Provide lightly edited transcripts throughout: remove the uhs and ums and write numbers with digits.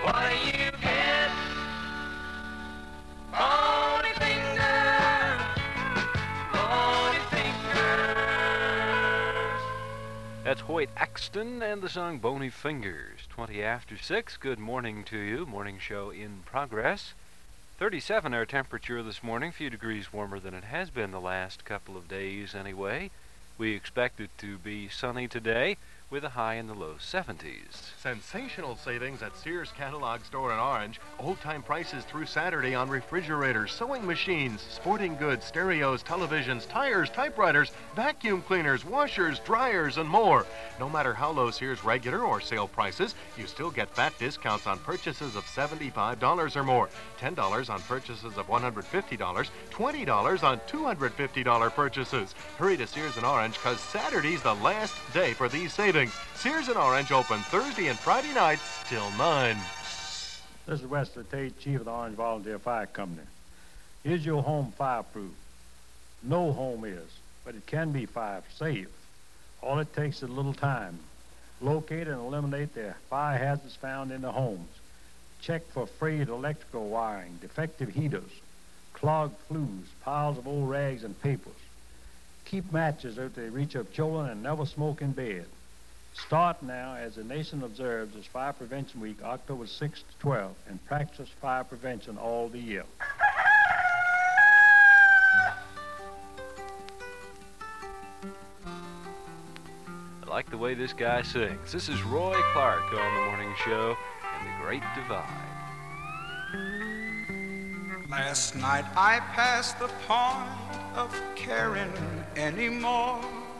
What do you get? Bony fingers, bony fingers. That's Hoyt Axton and the song Bony Fingers. 20 after 6. Good morning to you. Morning show in progress. 37 our temperature this morning, a few degrees warmer than it has been the last couple of days anyway. We expect it to be sunny today with a high in the low 70s. Sensational savings at Sears Catalog Store in Orange. Old-time prices through Saturday on refrigerators, sewing machines, sporting goods, stereos, televisions, tires, typewriters, vacuum cleaners, washers, dryers, and more. No matter how low Sears regular or sale prices, you still get fat discounts on purchases of $75 or more, $10 on purchases of $150, $20 on $250 purchases. Hurry to Sears in Orange, because Saturday's the last day for these savings. Sears in Orange open Thursday and Friday nights till 9. This is Wesley Tate, Chief of the Orange Volunteer Fire Company. Is your home fireproof? No home is, but it can be fire safe. All it takes is a little time. Locate and eliminate the fire hazards found in the homes. Check for frayed electrical wiring, defective heaters, clogged flues, piles of old rags and papers. Keep matches out the reach of children and never smoke in bed. Start now as the nation observes as Fire Prevention Week, October 6th to 12th, and practice fire prevention all the year. I like the way this guy sings. This is Roy Clark on the morning show and the Great Divide. Last night I passed the point of caring anymore.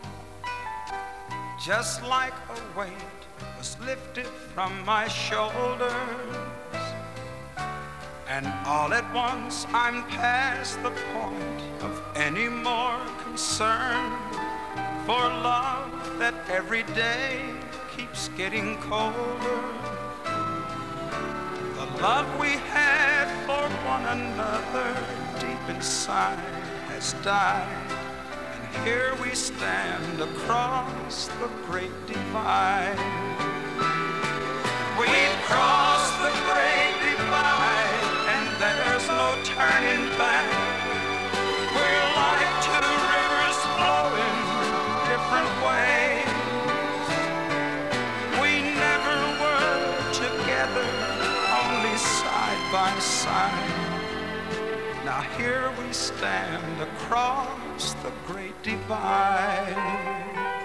Just like a weight was lifted from my shoulders, and all at once I'm past the point of any more concern for love that every day keeps getting colder. The love we had for one another deep inside has died. Here we stand across the great divide. We've crossed the great divide, and there's no turning back. We're like two rivers flowing different ways. We never were together, only side by side. Now here we stand across the great divide.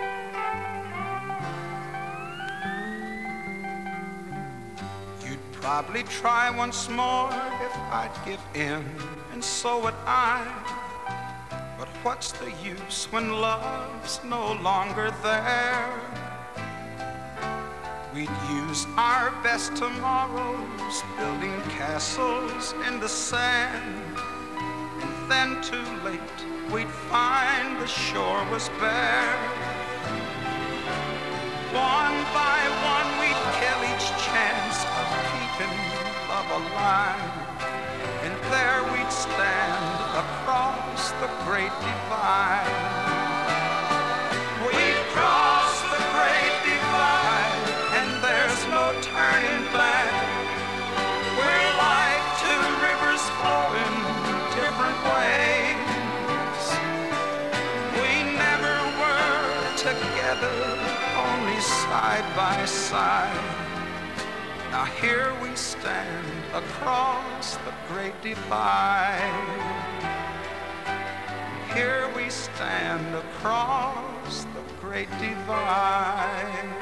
You'd probably try once more if I'd give in, and so would I. But what's the use when love's no longer there? We'd use our best tomorrows building castles in the sand. Then too late, we'd find the shore was bare. One by one, we'd kill each chance of keeping love alive. And there we'd stand across the great divide. We've crossed the great divide, and there's no turning back. We're like two rivers flowing different ways. We never were together, only side by side. Now here we stand across the great divide. Here we stand across the great divide.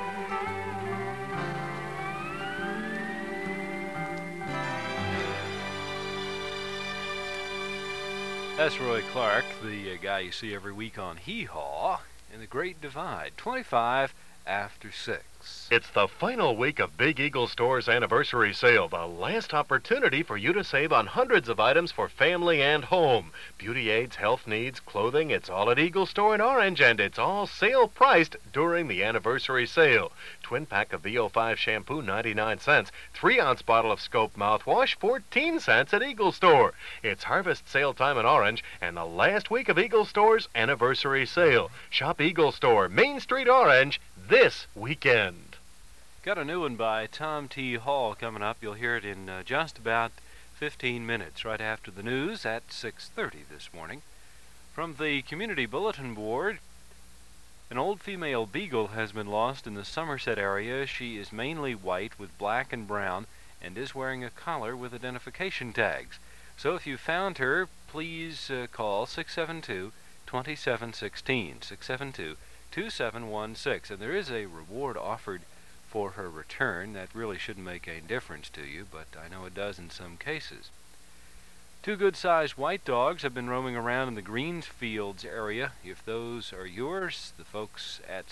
That's Roy Clark, the guy you see every week on Hee Haw in the Great Divide. 25 after 6. It's the final week of Big Eagle Store's anniversary sale, the last opportunity for you to save on hundreds of items for family and home. Beauty aids, health needs, clothing, it's all at Eagle Store in Orange, and it's all sale priced during the anniversary sale. Twin pack of VO5 shampoo, 99 cents. 3-ounce bottle of Scope mouthwash, 14 cents at Eagle Store. It's harvest sale time in Orange and the last week of Eagle Store's anniversary sale. Shop Eagle Store, Main Street, Orange, this weekend. Got a new one by Tom T. Hall coming up. You'll hear it in just about 15 minutes, right after the news at 6:30 this morning. From the Community Bulletin Board, an old female beagle has been lost in the Somerset area. She is mainly white with black and brown and is wearing a collar with identification tags. So if you found her, please call 672-2716, 672-2716. And there is a reward offered for her return. That really shouldn't make any difference to you, but I know it does in some cases. 2 good-sized white dogs have been roaming around in the Greensfields area. If those are yours, the folks at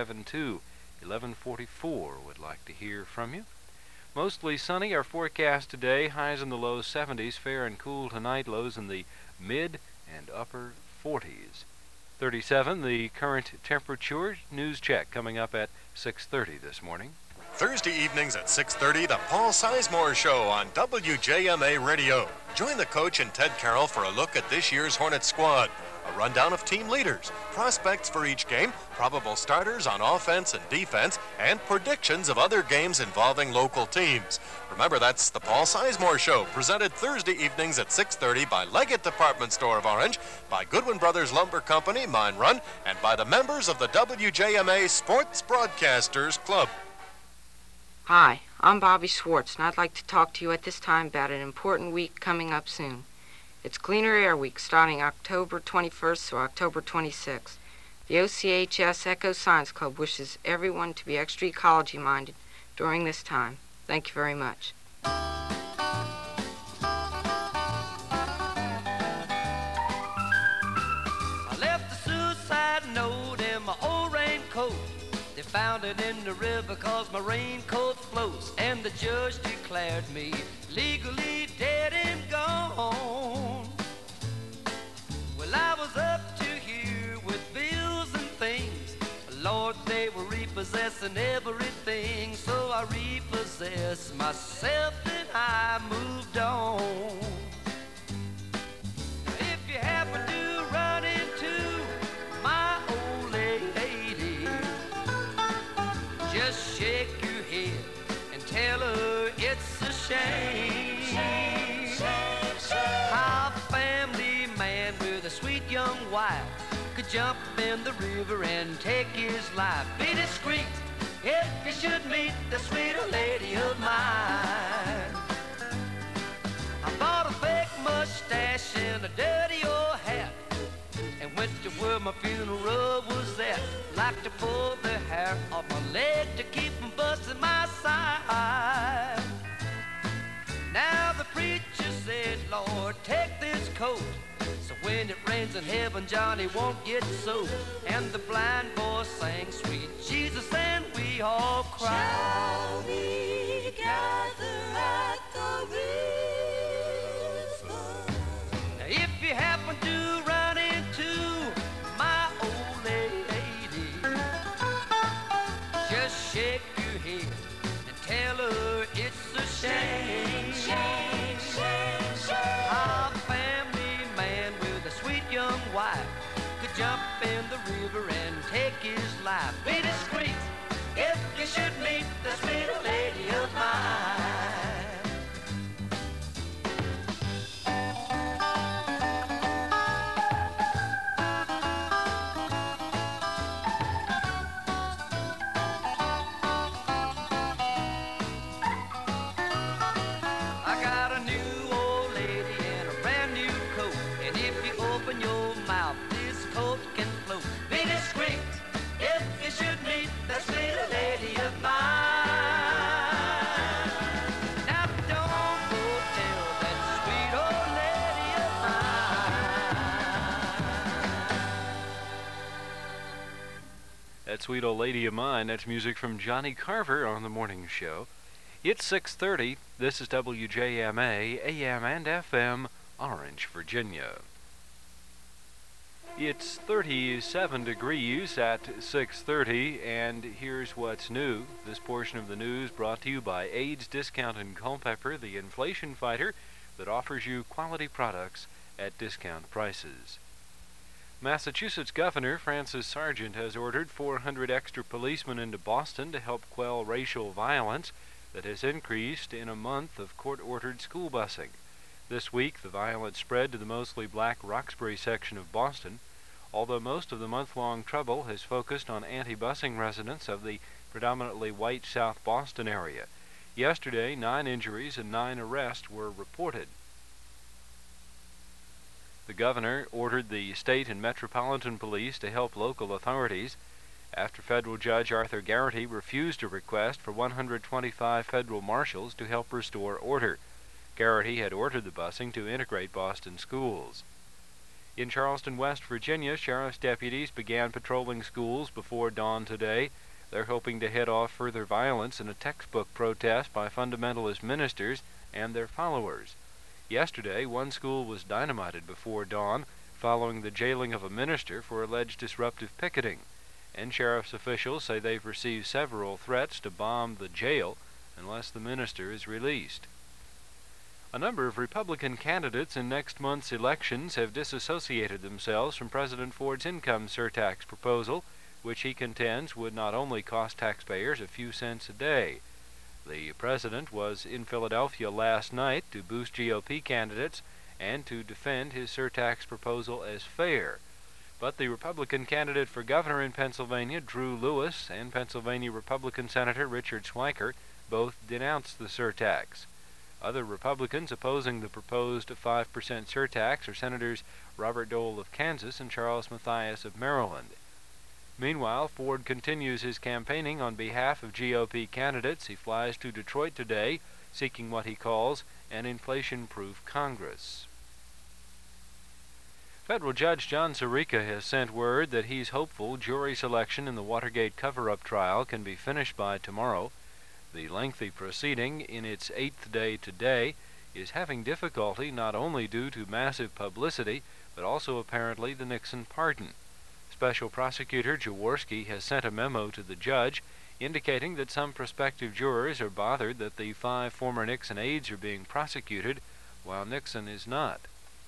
672-1144 would like to hear from you. Mostly sunny. Our forecast today, highs in the low 70s, fair and cool tonight, lows in the mid and upper 40s. 37, the current temperature. News check coming up at 6:30 this morning. Thursday evenings at 6:30, the Paul Sizemore Show on WJMA Radio. Join the coach and Ted Carroll for a look at this year's Hornets squad. A rundown of team leaders, prospects for each game, probable starters on offense and defense, and predictions of other games involving local teams. Remember, that's the Paul Sizemore Show, presented Thursday evenings at 6:30 by Leggett Department Store of Orange, by Goodwin Brothers Lumber Company, Mine Run, and by the members of the WJMA Sports Broadcasters Club. Hi, I'm Bobby Schwartz, and I'd like to talk to you at this time about an important week coming up soon. It's Cleaner Air Week, starting October 21st through October 26th. The OCHS Echo Science Club wishes everyone to be extra ecology-minded during this time. Thank you very much. I left the suicide note in my old raincoat. They found it in the river 'cause my raincoat floats, and the judge declared me legally dead and gone. Well, I was up to here with bills and things. Lord, they were repossessing everything, so I repossessed myself and I moved on. Now, if you happen to run into my old lady, just shake your head and tell her it's a shame. How a family man with a sweet young wife could jump in the river and take his life. Be discreet if you should meet the sweet old lady of mine. I bought a fake mustache and a dirty old hat, and went to where my funeral was at. Like to pull the hair off my leg to keep from busting my side. Now the preacher said, Lord, take this coat, so when it rains in heaven, Johnny won't get soaked. And the blind boy sang, sweet Jesus, and we all cried. Shall we gather at the river? Now if you happen to run into my old lady, just shake your head and tell her it's a shame. How a family man with a sweet young wife could jump in the river and take his life. Be discreet if you should meet the sweet old lady of mine. I got a new old lady and a brand new coat, and if you open your mouth, this coat can float. Be discreet if you should meet the sweet old lady of mine. Now don't go tell that sweet old lady of mine. That sweet old lady of mine, that's music from Johnny Carver on the morning show. It's 6:30. This is WJMA, AM and FM, Orange, Virginia. It's 37 degrees at 6:30, and here's what's new. This portion of the news brought to you by AIDS Discount in Culpeper, the inflation fighter that offers you quality products at discount prices. Massachusetts Governor Francis Sargent has ordered 400 extra policemen into Boston to help quell racial violence that has increased in a month of court-ordered school busing. This week, the violence spread to the mostly black Roxbury section of Boston, although most of the month-long trouble has focused on anti-busing residents of the predominantly white South Boston area. Yesterday, 9 injuries and 9 arrests were reported. The governor ordered the state and metropolitan police to help local authorities after federal judge Arthur Garrity refused a request for 125 federal marshals to help restore order. Garrity had ordered the busing to integrate Boston schools. In Charleston, West Virginia, sheriff's deputies began patrolling schools before dawn today. They're hoping to head off further violence in a textbook protest by fundamentalist ministers and their followers. Yesterday, one school was dynamited before dawn following the jailing of a minister for alleged disruptive picketing, and sheriff's officials say they've received several threats to bomb the jail unless the minister is released. A number of Republican candidates in next month's elections have disassociated themselves from President Ford's income surtax proposal, which he contends would not only cost taxpayers a few cents a day. The president was in Philadelphia last night to boost GOP candidates and to defend his surtax proposal as fair. But the Republican candidate for governor in Pennsylvania, Drew Lewis, and Pennsylvania Republican Senator Richard Schweiker both denounced the surtax. Other Republicans opposing the proposed 5% surtax are Senators Robert Dole of Kansas and Charles Mathias of Maryland. Meanwhile, Ford continues his campaigning on behalf of GOP candidates. He flies to Detroit today, seeking what he calls an inflation-proof Congress. Federal Judge John Sirica has sent word that he's hopeful jury selection in the Watergate cover-up trial can be finished by tomorrow. The lengthy proceeding, in its 8th day today, is having difficulty not only due to massive publicity, but also apparently the Nixon pardon. Special Prosecutor Jaworski has sent a memo to the judge indicating that some prospective jurors are bothered that the 5 former Nixon aides are being prosecuted while Nixon is not.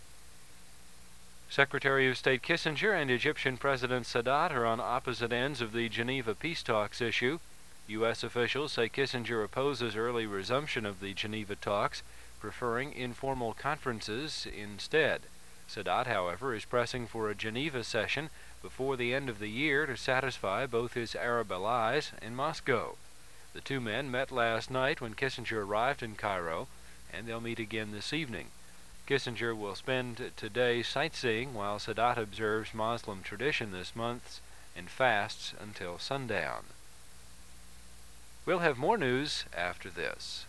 Secretary of State Kissinger and Egyptian President Sadat are on opposite ends of the Geneva peace talks issue. U.S. officials say Kissinger opposes early resumption of the Geneva talks, preferring informal conferences instead. Sadat, however, is pressing for a Geneva session before the end of the year to satisfy both his Arab allies and Moscow. The two men met last night when Kissinger arrived in Cairo, and they'll meet again this evening. Kissinger will spend today sightseeing while Sadat observes Muslim tradition this month and fasts until sundown. We'll have more news after this.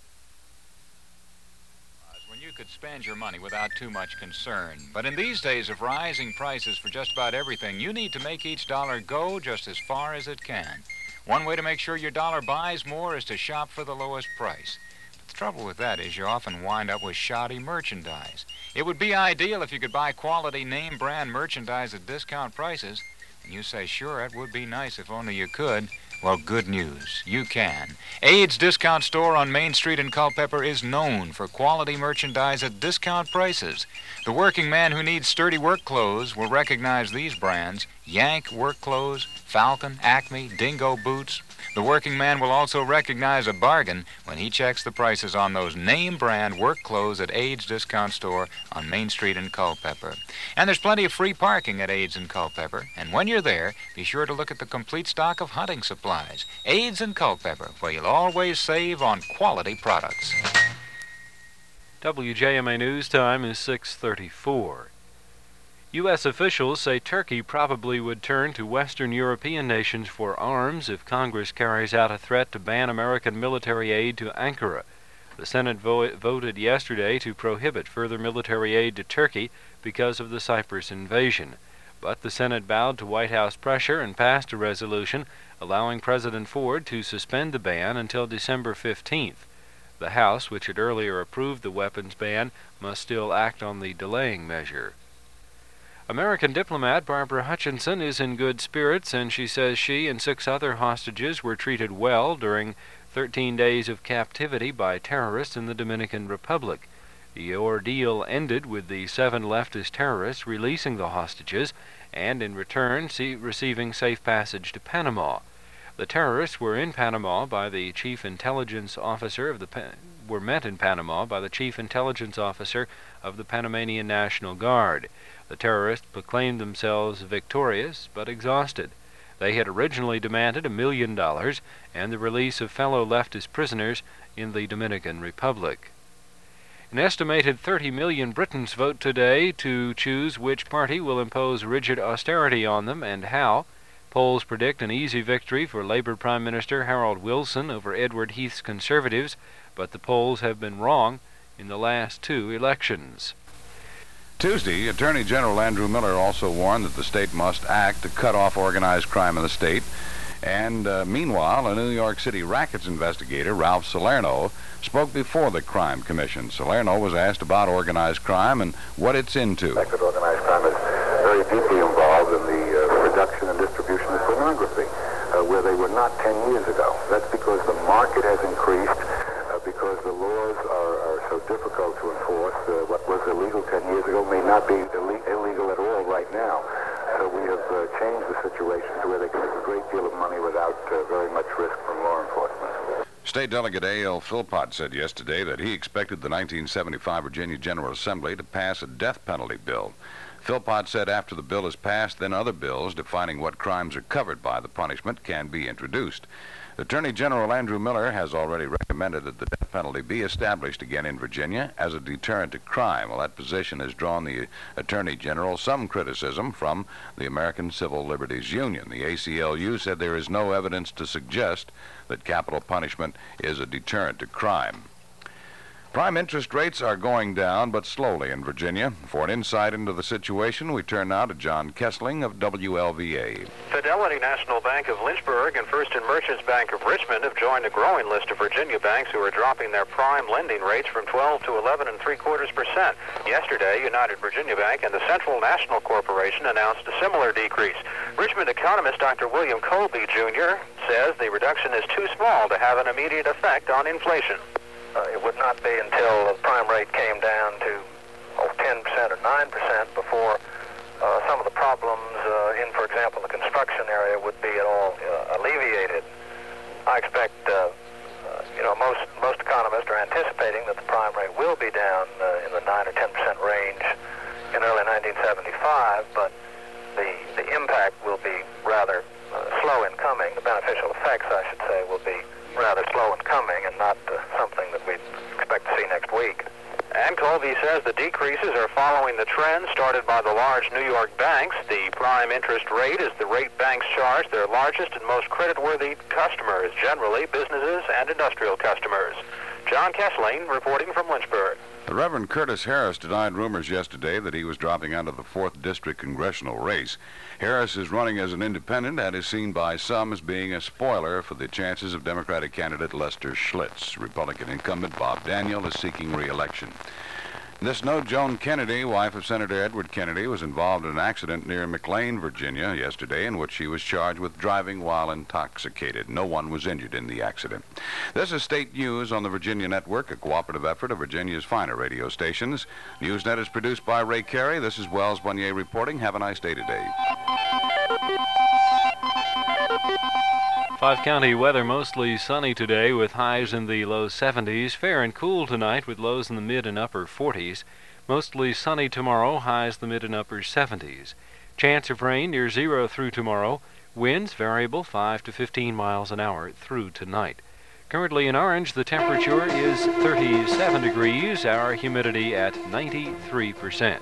When you could spend your money without too much concern. But in these days of rising prices for just about everything, you need to make each dollar go just as far as it can. One way to make sure your dollar buys more is to shop for the lowest price. But the trouble with that is you often wind up with shoddy merchandise. It would be ideal if you could buy quality name brand merchandise at discount prices. And you say, sure, it would be nice if only you could. Well, good news. You can. Ade's Discount Store on Main Street in Culpeper is known for quality merchandise at discount prices. The working man who needs sturdy work clothes will recognize these brands: Yank work clothes, Falcon, Acme, Dingo boots. The working man will also recognize a bargain when he checks the prices on those name brand work clothes at Ade's Discount Store on Main Street in Culpeper. And there's plenty of free parking at Ade's in Culpeper. And when you're there, be sure to look at the complete stock of hunting supplies. Ade's in Culpeper, where you'll always save on quality products. WJMA News Time is 6:34. U.S. officials say Turkey probably would turn to Western European nations for arms if Congress carries out a threat to ban American military aid to Ankara. The Senate voted yesterday to prohibit further military aid to Turkey because of the Cyprus invasion. But the Senate bowed to White House pressure and passed a resolution allowing President Ford to suspend the ban until December 15th. The House, which had earlier approved the weapons ban, must still act on the delaying measure. American diplomat Barbara Hutchinson is in good spirits, and she says she and 6 other hostages were treated well during 13 days of captivity by terrorists in the Dominican Republic. The ordeal ended with the 7 leftist terrorists releasing the hostages and, in return, receiving safe passage to Panama. The terrorists were in Panama by the chief intelligence officer of the were met in Panama by the chief intelligence officer of the Panamanian National Guard. The terrorists proclaimed themselves victorious but exhausted. They had originally demanded $1 million and the release of fellow leftist prisoners in the Dominican Republic. An estimated 30 million Britons vote today to choose which party will impose rigid austerity on them and how. Polls predict an easy victory for Labour Prime Minister Harold Wilson over Edward Heath's Conservatives, but the polls have been wrong in the last 2 elections. Tuesday, Attorney General Andrew Miller also warned that the state must act to cut off organized crime in the state. And meanwhile, a New York City rackets investigator, Ralph Salerno, spoke before the Crime Commission. Salerno was asked about organized crime and what it's into. That organized crime is very deeply involved in the production and distribution of pornography, where they were not 10 years ago. That's because the market has increased, because the laws are so difficult to enforce. What was illegal 10 years ago may not be illegal at all right now. So we have changed the situation to where they can make a great deal of money without very much risk from law enforcement. State Delegate A.L. Philpott said yesterday that he expected the 1975 Virginia General Assembly to pass a death penalty bill. Philpott said after the bill is passed, then other bills defining what crimes are covered by the punishment can be introduced. Attorney General Andrew Miller has already recommended that the death penalty be established again in Virginia as a deterrent to crime. Well, that position has drawn the Attorney General some criticism from the American Civil Liberties Union. The ACLU said there is no evidence to suggest that capital punishment is a deterrent to crime. Prime interest rates are going down, but slowly in Virginia. For an insight into the situation, we turn now to John Kessling of WLVA. Fidelity National Bank of Lynchburg and First and Merchants Bank of Richmond have joined a growing list of Virginia banks who are dropping their prime lending rates from 12 to 11.75%. Yesterday, United Virginia Bank and the Central National Corporation announced a similar decrease. Richmond economist Dr. William Colby, Jr. says the reduction is too small to have an immediate effect on inflation. It would not be until the prime rate came down to 10% or 9% before some of the problems in, for example, the construction area would be at all alleviated. I expect, most economists are anticipating that the prime rate will be down in the 9 or 10% range in early 1975, but the impact will be rather slow in coming. The beneficial effects, I should say, will be rather slow in coming and not something that we expect to see next week. And Colby says the decreases are following the trend started by the large New York banks. The prime interest rate is the rate banks charge their largest and most creditworthy customers, generally businesses and industrial customers. John Kessling reporting from Lynchburg. The Reverend Curtis Harris denied rumors yesterday that he was dropping out of the 4th District congressional race. Harris is running as an independent and is seen by some as being a spoiler for the chances of Democratic candidate Lester Schlitz. Republican incumbent Bob Daniel is seeking re-election. This note, Joan Kennedy, wife of Senator Edward Kennedy, was involved in an accident near McLean, Virginia, yesterday in which she was charged with driving while intoxicated. No one was injured in the accident. This is State News on the Virginia Network, a cooperative effort of Virginia's finer radio stations. NewsNet is produced by Ray Carey. This is Wells Bonnier reporting. Have a nice day today. 5-county weather, mostly sunny today with highs in the low 70s. Fair and cool tonight with lows in the mid and upper 40s. Mostly sunny tomorrow, highs the mid and upper 70s. Chance of rain near 0 through tomorrow. Winds variable 5 to 15 miles an hour through tonight. Currently in Orange, the temperature is 37 degrees, our humidity at 93%.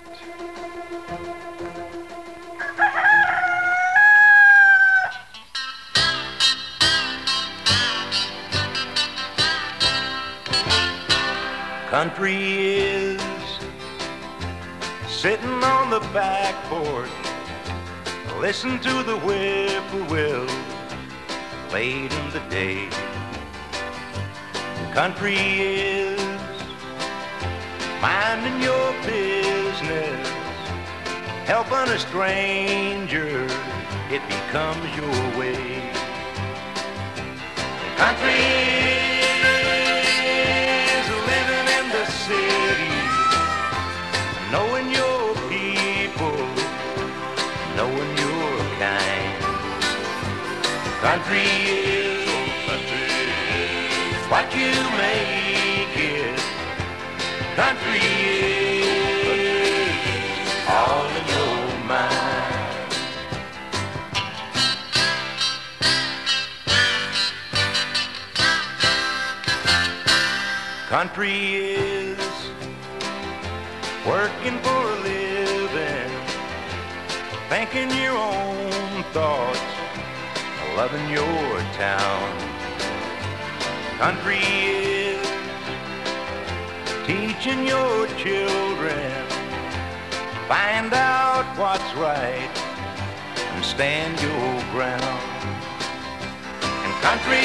Country is sitting on the back porch, listen to the whippoorwill late in the day. Country is minding your business, helping a stranger, it becomes your way. Country is living in the city, Country is what you make it. Country is all in your mind. Country is working for a living, thinking your own thoughts, loving your town. Country is teaching your children, find out what's right and stand your ground. And country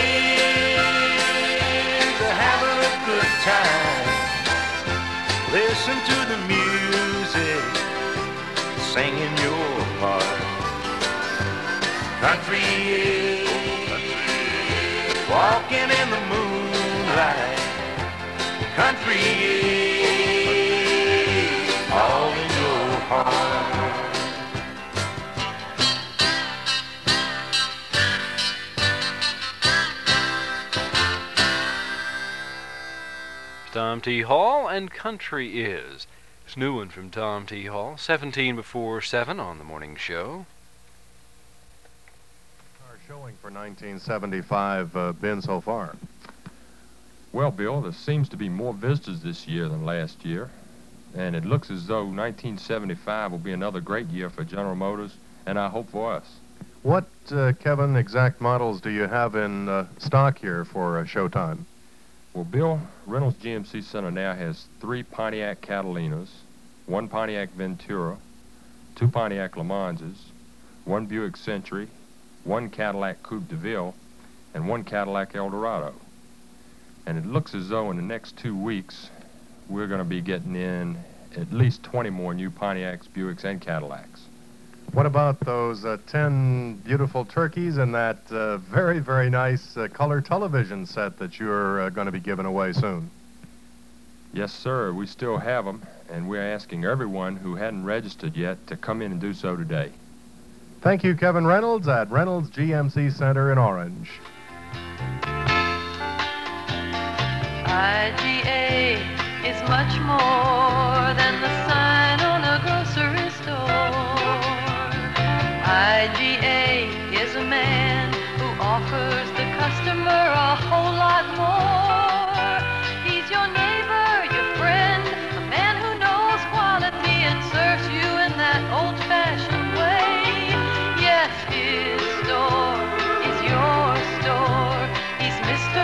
is having a good time. Listen to the music, singing your part. Country is walking in the moonlight. Country is all in your heart. Tom T. Hall and Country Is. It's a new one from Tom T. Hall, 17 before 7 on the morning show. Our showing for 1975 been so far? Well, Bill, there seems to be more visitors this year than last year, and it looks as though 1975 will be another great year for General Motors, and I hope for us. What, Kevin, exact models do you have in stock here for Showtime? Well, Bill, Reynolds GMC Center now has 3 Pontiac Catalinas, 1 Pontiac Ventura, 2 Pontiac Le Manses, 1 Buick Century, 1 Cadillac Coupe de Ville, and 1 Cadillac Eldorado. And it looks as though in the next 2 weeks, we're going to be getting in at least 20 more new Pontiacs, Buicks, and Cadillacs. What about those 10 beautiful turkeys and that very, very nice color television set that you're going to be giving away soon? Yes, sir. We still have them, and we're asking everyone who hadn't registered yet to come in and do so today. Thank you, Kevin Reynolds at Reynolds GMC Center in Orange. IGA is much more than the sign on a grocery store. IGA is a man who offers the customer a whole lot more. He's your neighbor, your friend, a man who knows quality and serves you in that old-fashioned way. Yes, his store is your store. He's Mr.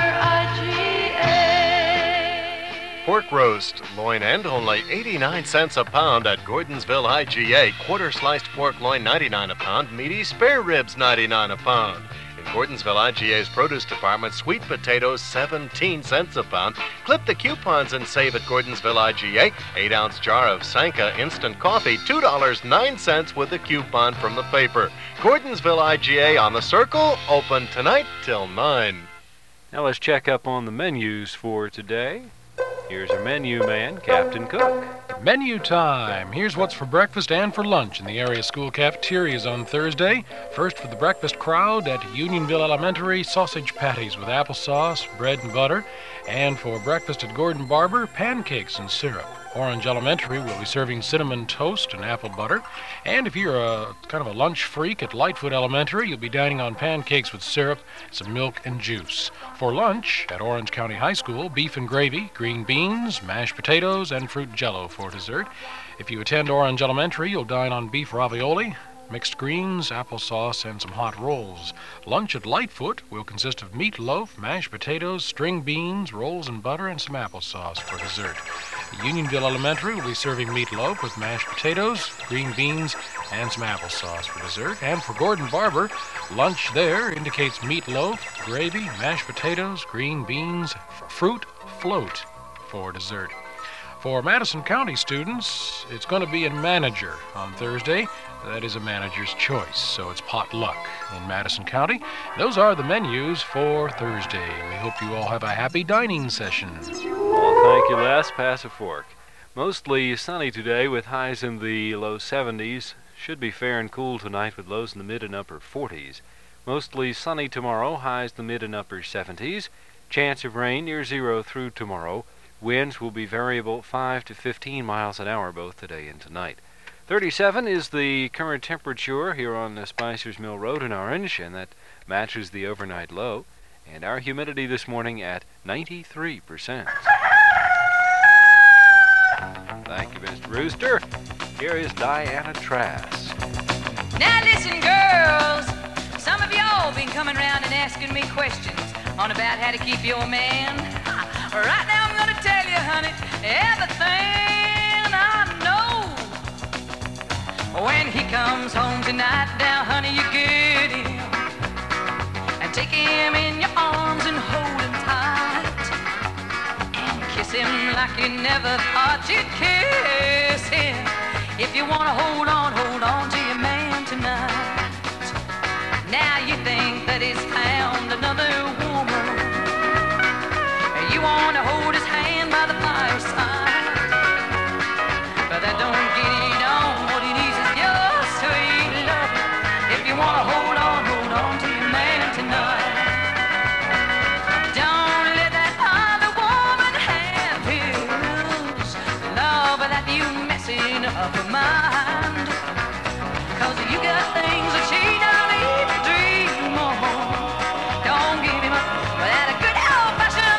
IGA. Pork roast, loin, and only 89 cents a pound at Gordonsville IGA. Quarter sliced pork loin, 99 a pound. Meaty spare ribs, 99 a pound. In Gordonsville IGA's produce department, sweet potatoes, 17 cents a pound. Clip the coupons and save at Gordonsville IGA. 8-ounce jar of Sanka instant coffee, $2.09 with a coupon from the paper. Gordonsville IGA on the Circle, open tonight till 9. Now let's check up on the menus for today. Here's our menu man, Captain Cook. Menu time. Here's what's for breakfast and for lunch in the area school cafeterias on Thursday. First for the breakfast crowd at Unionville Elementary, sausage patties with applesauce, bread and butter. And for breakfast at Gordon Barber, pancakes and syrup. Orange Elementary will be serving cinnamon toast and apple butter. And if you're a kind of a lunch freak at Lightfoot Elementary, you'll be dining on pancakes with syrup, some milk and juice. For lunch at Orange County High School, beef and gravy, green beans, mashed potatoes, and fruit jello for dessert. If you attend Orange Elementary, you'll dine on beef ravioli, mixed greens, applesauce, and some hot rolls. Lunch at Lightfoot will consist of meatloaf, mashed potatoes, string beans, rolls and butter, and some applesauce for dessert. Unionville Elementary will be serving meatloaf with mashed potatoes, green beans, and some applesauce for dessert. And for Gordon Barber, lunch there indicates meatloaf, gravy, mashed potatoes, green beans, fruit float for dessert. For Madison County students, it's going to be a manager on Thursday. That is a manager's choice, so it's potluck in Madison County. Those are the menus for Thursday. We hope you all have a happy dining session. Well, thank you, Les. Pass a fork. Mostly sunny today with highs in the low 70s. Should be fair and cool tonight with lows in the mid and upper 40s. Mostly sunny tomorrow, highs the mid and upper 70s. Chance of rain near zero through tomorrow. Winds will be variable 5 to 15 miles an hour both today and tonight. 37 is the current temperature here on Spicer's Mill Road in Orange, and that matches the overnight low. And our humidity this morning at 93%. Thank you, Mr. Rooster. Here is Diana Trask. Now listen, girls. Some of y'all been coming around and asking me questions on about how to keep your man. Right now I'm gonna tell you, honey, everything I know. When he comes home tonight, now, honey, you get him and take him in your arms and hold him tight and kiss him like you never thought you'd kiss him. If you wanna hold on to your man tonight. Now you think that he's found another woman, and you wanna hold his hand by the fireside, but that don't get it on. What he needs is your sweet love. If you wanna hold on to your man tonight. Don't let that other woman have his love without you messing up her mind. 'Cause you got things that she don't even dream of. Don't give him up without a good old-fashioned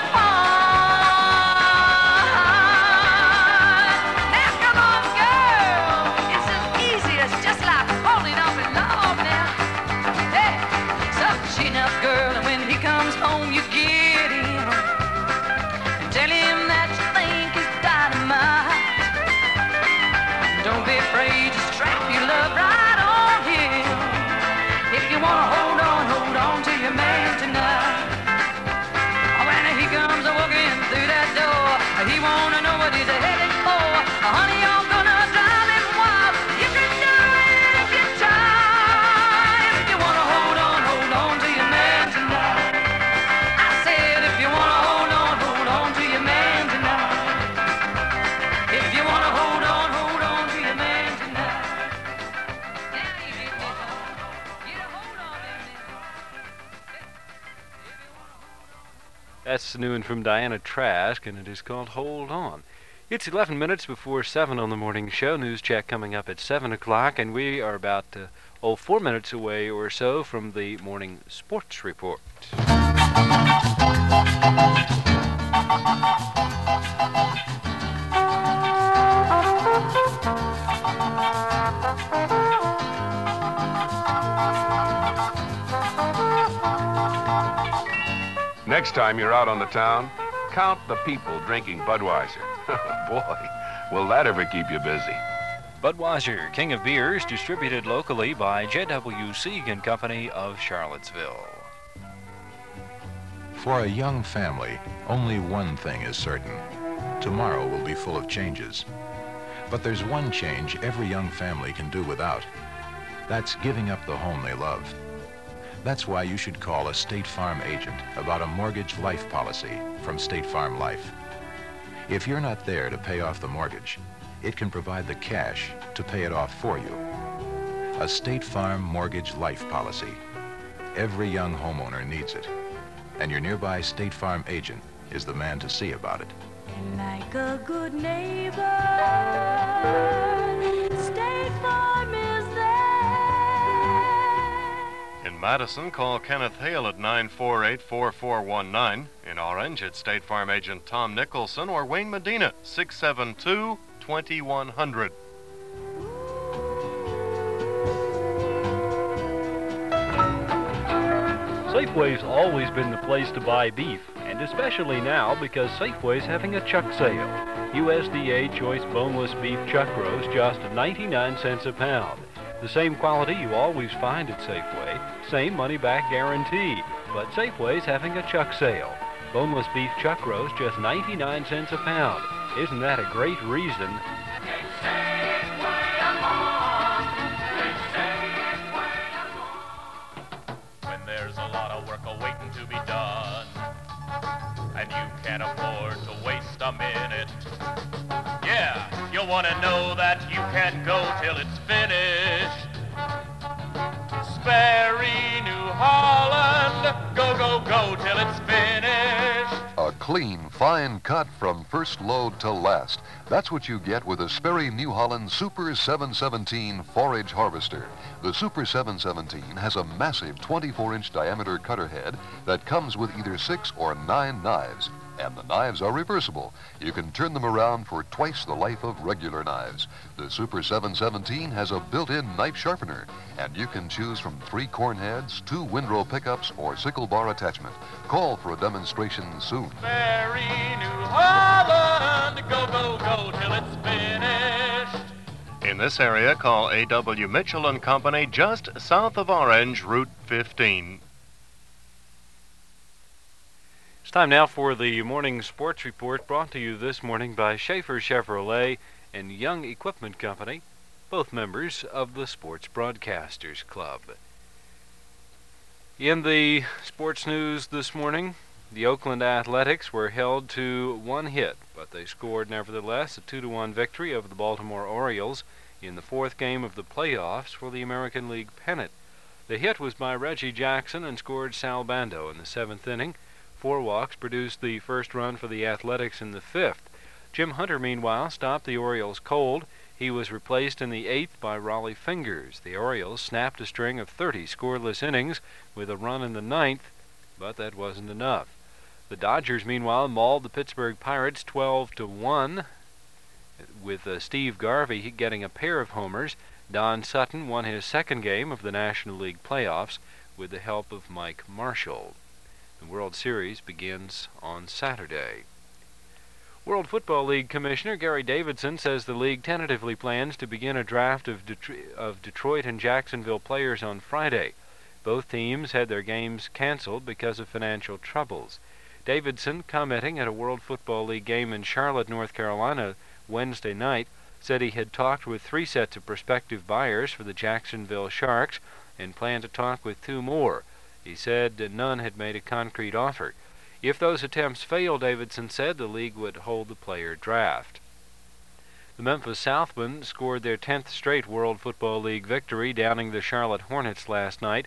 fight. Now come on, girl, it's as easy as just like holding off in love now. Hey, so chin up, girl, and when he comes home, you get him. Tell him that you think he's dynamite. Don't be afraid to strap your love right on him. If you wanna hold on to your man tonight. When he comes walking through that door, he wanna know what he's headed for. Honey, you're gonna drive him wild. You can do it if you try. If you wanna hold on to your man tonight. I said if you wanna hold on to your man tonight. If you wanna hold on to your man tonight. Now you get me home. Get a hold on him now. That's the new one from Diana Trask, and it is called Hold On. It's 11 minutes before 7 on the morning show. News check coming up at 7 o'clock, and we are about 4 minutes away or so from the morning sports report. Next time you're out on the town, count the people drinking Budweiser. Boy, will that ever keep you busy. Budweiser, king of beers, distributed locally by J.W. Sieg and Company of Charlottesville. For a young family, only one thing is certain. Tomorrow will be full of changes. But there's one change every young family can do without. That's giving up the home they love. That's why you should call a State Farm agent about a mortgage life policy from State Farm Life. If you're not there to pay off the mortgage, it can provide the cash to pay it off for you. A State Farm mortgage life policy. Every young homeowner needs it. And your nearby State Farm agent is the man to see about it. Like a good neighbor, State Farm is there. In Madison, call Kenneth Hale at 948-4419. In Orange, it's State Farm agent Tom Nicholson or Wayne Medina, 672-2100. Safeway's always been the place to buy beef, and especially now because Safeway's having a chuck sale. USDA choice boneless beef chuck roast just 99 cents a pound. The same quality you always find at Safeway, same money-back guarantee, but Safeway's having a chuck sale. Boneless beef chuck roast just 99 cents a pound. Isn't that a great reason? When there's a lot of work waiting to be done, and you can't afford to waste a minute. Yeah, you'll want to know that you can't go till it's finished. Sperry New Holland. Clean, fine cut from first load to last. That's what you get with a Sperry New Holland Super 717 forage harvester. The Super 717 has a massive 24-inch diameter cutter head that comes with either 6 or 9 knives. And the knives are reversible. You can turn them around for twice the life of regular knives. The Super 717 has a built-in knife sharpener, and you can choose from 3 corn heads, 2 windrow pickups, or sickle bar attachment. Call for a demonstration soon. Sperry New Holland, go, go, go till it's finished. In this area, call A.W. Mitchell and Company just south of Orange, Route 15. It's time now for the morning sports report, brought to you this morning by Schaefer Chevrolet and Young Equipment Company, both members of the Sports Broadcasters Club. In the sports news this morning, the Oakland Athletics were held to 1 hit, but they scored nevertheless a 2-1 victory over the Baltimore Orioles in the 4th game of the playoffs for the American League pennant. The hit was by Reggie Jackson and scored Sal Bando in the 7th inning. 4 walks produced the first run for the Athletics in the 5th. Jim Hunter, meanwhile, stopped the Orioles cold. He was replaced in the 8th by Raleigh Fingers. The Orioles snapped a string of 30 scoreless innings with a run in the 9th, but that wasn't enough. The Dodgers, meanwhile, mauled the Pittsburgh Pirates 12-1, with Steve Garvey getting a pair of homers. Don Sutton won his 2nd game of the National League playoffs with the help of Mike Marshall. The World Series begins on Saturday. World Football League Commissioner Gary Davidson says the league tentatively plans to begin a draft of Detroit and Jacksonville players on Friday. Both teams had their games canceled because of financial troubles. Davidson, commenting at a World Football League game in Charlotte, North Carolina, Wednesday night, said he had talked with 3 sets of prospective buyers for the Jacksonville Sharks and planned to talk with 2 more. He said none had made a concrete offer. If those attempts failed, Davidson said, the league would hold the player draft. The Memphis Southmen scored their 10th straight World Football League victory, downing the Charlotte Hornets last night,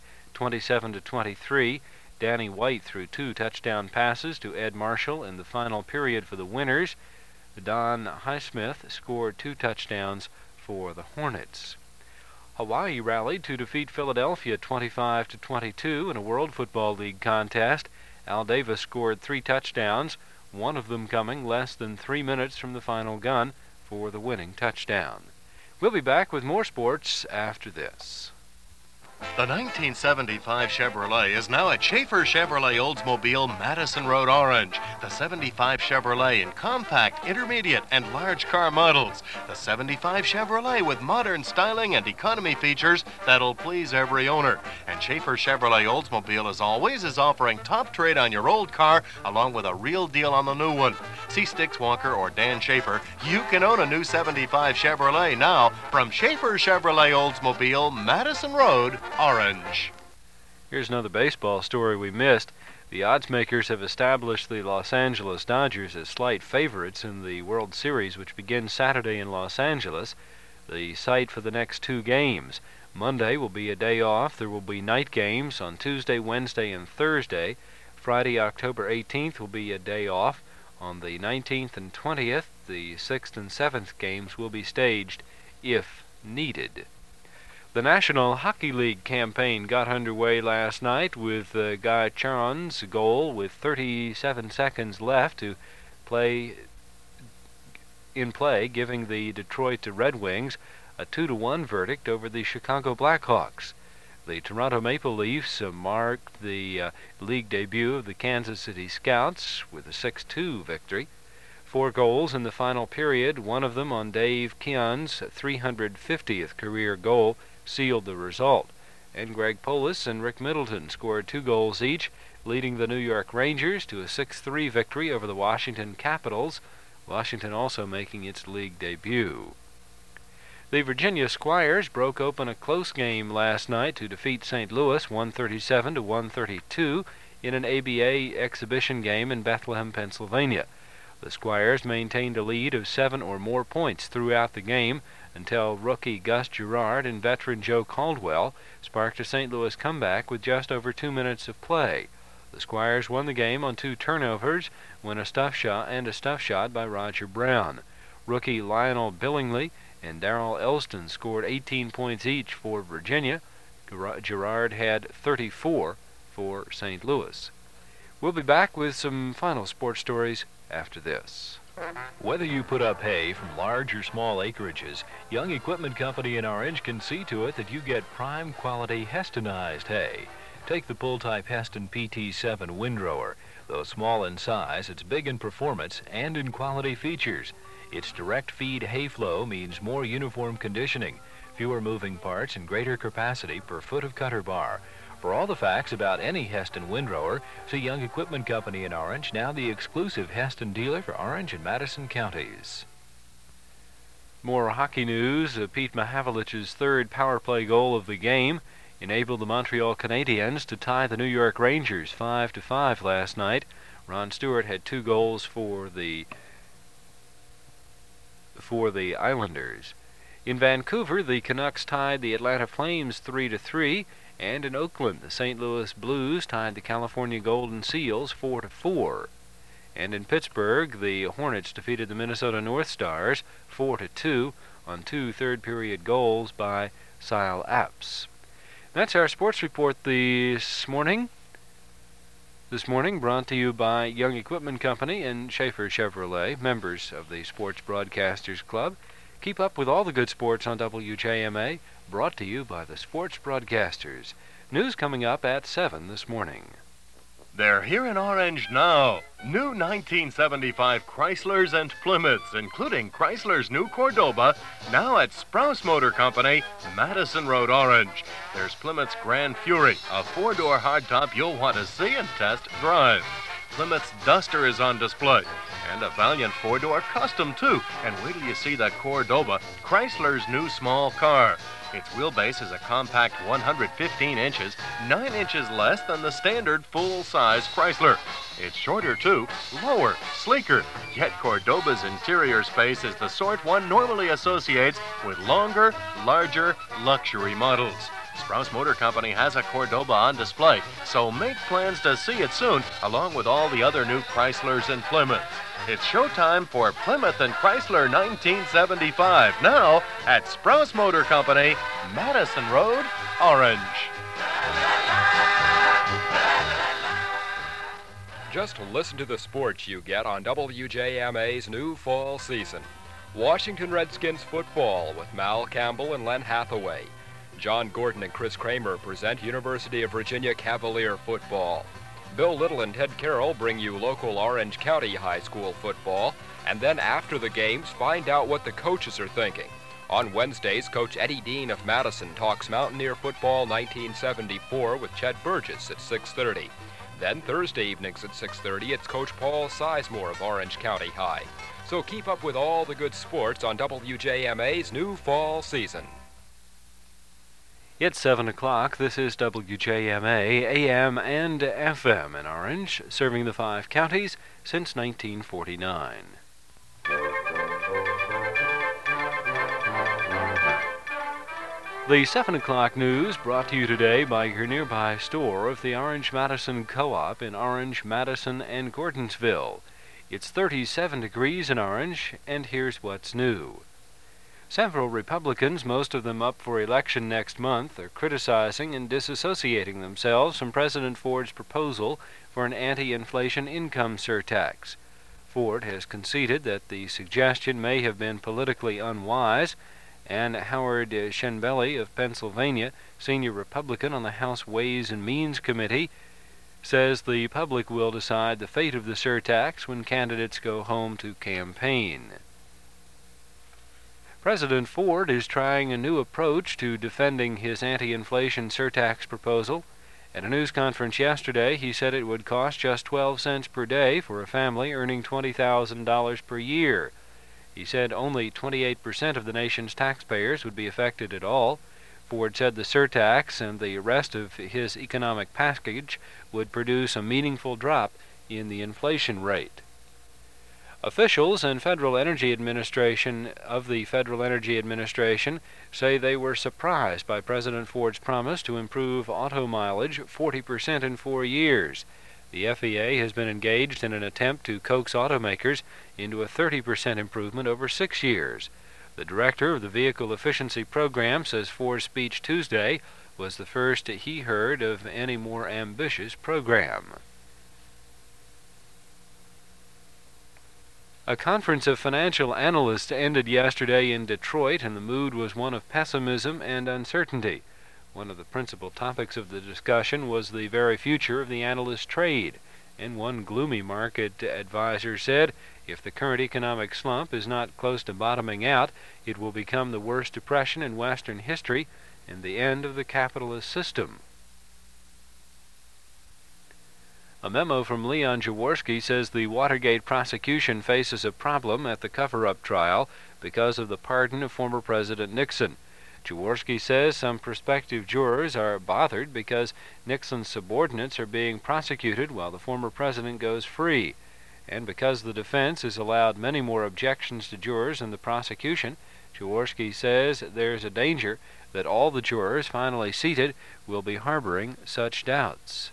27-23. Danny White threw 2 touchdown passes to Ed Marshall in the final period for the winners. Don Highsmith scored 2 touchdowns for the Hornets. Hawaii rallied to defeat Philadelphia 25-22 in a World Football League contest. Al Davis scored 3 touchdowns, one of them coming less than 3 minutes from the final gun for the winning touchdown. We'll be back with more sports after this. The 1975 Chevrolet is now at Schaefer Chevrolet Oldsmobile, Madison Road, Orange. The 75 Chevrolet in compact, intermediate, and large car models. The 75 Chevrolet with modern styling and economy features that'll please every owner. And Schaefer Chevrolet Oldsmobile, as always, is offering top trade on your old car along with a real deal on the new one. See Stix Walker or Dan Schaefer. You can own a new 75 Chevrolet now from Schaefer Chevrolet Oldsmobile, Madison Road, Orange. Here's another baseball story we missed. The odds makers have established the Los Angeles Dodgers as slight favorites in the World Series, which begins Saturday in Los Angeles, the site for the next 2 games. Monday will be a day off. There will be night games on Tuesday, Wednesday, and Thursday. Friday, October 18th, will be a day off. On the 19th and 20th, the 6th and 7th games will be staged if needed. The National Hockey League campaign got underway last night with Guy Charon's goal with 37 seconds left to play, giving the Detroit Red Wings a 2-1 verdict over the Chicago Blackhawks. The Toronto Maple Leafs marked the league debut of the Kansas City Scouts with a 6-2 victory. 4 goals in the final period, one of them on Dave Keon's 350th career goal, sealed the result. And Greg Polis and Rick Middleton scored 2 goals each, leading the New York Rangers to a 6-3 victory over the Washington Capitals, Washington also making its league debut. The Virginia Squires broke open a close game last night to defeat St. Louis 137-132 in an ABA exhibition game in Bethlehem, Pennsylvania. The Squires maintained a lead of 7 or more points throughout the game until rookie Gus Gerard and veteran Joe Caldwell sparked a St. Louis comeback with just over 2 minutes of play. The Squires won the game on 2 turnovers when a stuff shot by Roger Brown. Rookie Lionel Billingsley and Darrell Elston scored 18 points each for Virginia. Gerard had 34 for St. Louis. We'll be back with some final sports stories after this. Whether you put up hay from large or small acreages, Young Equipment Company in Orange can see to it that you get prime quality Hestonized hay. Take the pull-type Heston PT7 windrower. Though small in size, it's big in performance and in quality features. Its direct feed hay flow means more uniform conditioning, fewer moving parts, and greater capacity per foot of cutter bar. For all the facts about any Heston windrower, see Young Equipment Company in Orange, now the exclusive Heston dealer for Orange and Madison counties. More hockey news. Pete Mahavlich's third power play goal of the game enabled the Montreal Canadiens to tie the New York Rangers 5-5 last night. Ron Stewart had 2 goals for the Islanders. In Vancouver, the Canucks tied the Atlanta Flames 3-3. And in Oakland, the St. Louis Blues tied the California Golden Seals 4-4. And in Pittsburgh, the Hornets defeated the Minnesota North Stars 4-2 on 2 third-period goals by Sile Apps. That's our sports report this morning. This morning brought to you by Young Equipment Company and Schaefer Chevrolet, members of the Sports Broadcasters Club. Keep up with all the good sports on WJMA, brought to you by the Sports Broadcasters. News coming up at 7 this morning. They're here in Orange now. New 1975 Chryslers and Plymouths, including Chrysler's new Cordoba, now at Sprouse Motor Company, Madison Road, Orange. There's Plymouth's Grand Fury, a 4-door hardtop you'll want to see and test drive. Plymouth's Duster is on display, and a valiant 4-door Custom, too. And wait till you see the Cordoba, Chrysler's new small car. Its wheelbase is a compact 115 inches, 9 inches less than the standard full-size Chrysler. It's shorter, too, lower, sleeker, yet Cordoba's interior space is the sort one normally associates with longer, larger, luxury models. Sprouse Motor Company has a Cordoba on display, so make plans to see it soon, along with all the other new Chryslers and Plymouths. It's showtime for Plymouth and Chrysler 1975, now at Sprouse Motor Company, Madison Road, Orange. Just listen to the sports you get on WJMA's new fall season. Washington Redskins football with Mal Campbell and Len Hathaway. John Gordon and Chris Kramer present University of Virginia Cavalier football. Bill Little and Ted Carroll bring you local Orange County High School football, and then after the games, find out what the coaches are thinking. On Wednesdays, Coach Eddie Dean of Madison talks Mountaineer Football 1974 with Chet Burgess at 6:30. Then Thursday evenings at 6:30, it's Coach Paul Sizemore of Orange County High. So keep up with all the good sports on WJMA's new fall season. It's 7 o'clock. This is WJMA, AM and FM in Orange, serving the 5 counties since 1949. The 7 o'clock news brought to you today by your nearby store of the Orange Madison Co-op in Orange, Madison, and Gordonsville. It's 37 degrees in Orange, and here's what's new. Several Republicans, most of them up for election next month, are criticizing and disassociating themselves from President Ford's proposal for an anti-inflation income surtax. Ford has conceded that the suggestion may have been politically unwise, and Howard Shenbelly of Pennsylvania, senior Republican on the House Ways and Means Committee, says the public will decide the fate of the surtax when candidates go home to campaign. President Ford is trying a new approach to defending his anti-inflation surtax proposal. At a news conference yesterday, he said it would cost just 12 cents per day for a family earning $20,000 per year. He said only 28% of the nation's taxpayers would be affected at all. Ford said the surtax and the rest of his economic package would produce a meaningful drop in the inflation rate. Officials and Federal Energy Administration say they were surprised by President Ford's promise to improve auto mileage 40% in 4 years. The FEA has been engaged in an attempt to coax automakers into a 30% improvement over 6 years. The director of the Vehicle Efficiency Program says Ford's speech Tuesday was the first he heard of any more ambitious program. A conference of financial analysts ended yesterday in Detroit, and the mood was one of pessimism and uncertainty. One of the principal topics of the discussion was the very future of the analyst trade, and one gloomy market advisor said if the current economic slump is not close to bottoming out, it will become the worst depression in Western history and the end of the capitalist system. A memo from Leon Jaworski says the Watergate prosecution faces a problem at the cover-up trial because of the pardon of former President Nixon. Jaworski says some prospective jurors are bothered because Nixon's subordinates are being prosecuted while the former president goes free. And because the defense has allowed many more objections to jurors than the prosecution, Jaworski says there's a danger that all the jurors finally seated will be harboring such doubts.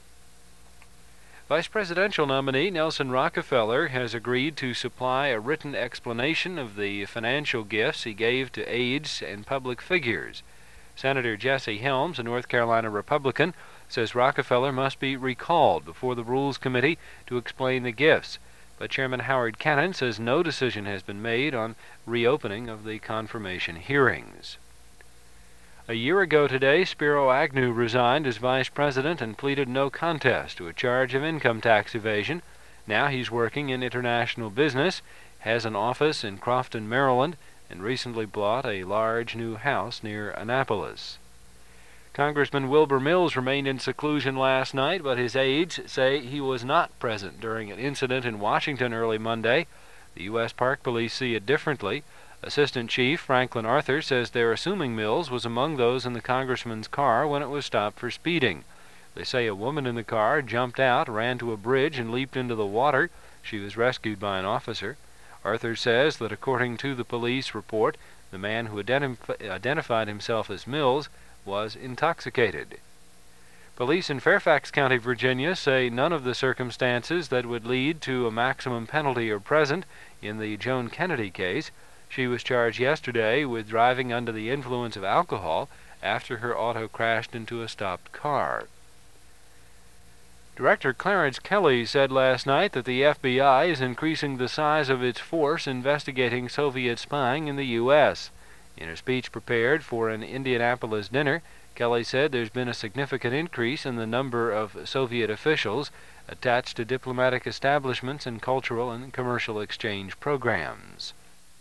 Vice presidential nominee Nelson Rockefeller has agreed to supply a written explanation of the financial gifts he gave to aides and public figures. Senator Jesse Helms, a North Carolina Republican, says Rockefeller must be recalled before the Rules Committee to explain the gifts. But Chairman Howard Cannon says no decision has been made on reopening of the confirmation hearings. A year ago today, Spiro Agnew resigned as vice president and pleaded no contest to a charge of income tax evasion. Now he's working in international business, has an office in Crofton, Maryland, and recently bought a large new house near Annapolis. Congressman Wilbur Mills remained in seclusion last night, but his aides say he was not present during an incident in Washington early Monday. The U.S. Park Police see it differently. Assistant Chief Franklin Arthur says they're assuming Mills was among those in the congressman's car when it was stopped for speeding. They say a woman in the car jumped out, ran to a bridge, and leaped into the water. She was rescued by an officer. Arthur says that according to the police report, the man who identified himself as Mills was intoxicated. Police in Fairfax County, Virginia, say none of the circumstances that would lead to a maximum penalty are present in the Joan Kennedy case. She was charged yesterday with driving under the influence of alcohol after her auto crashed into a stopped car. Director Clarence Kelly said last night that the FBI is increasing the size of its force investigating Soviet spying in the U.S. In a speech prepared for an Indianapolis dinner, Kelly said there's been a significant increase in the number of Soviet officials attached to diplomatic establishments and cultural and commercial exchange programs.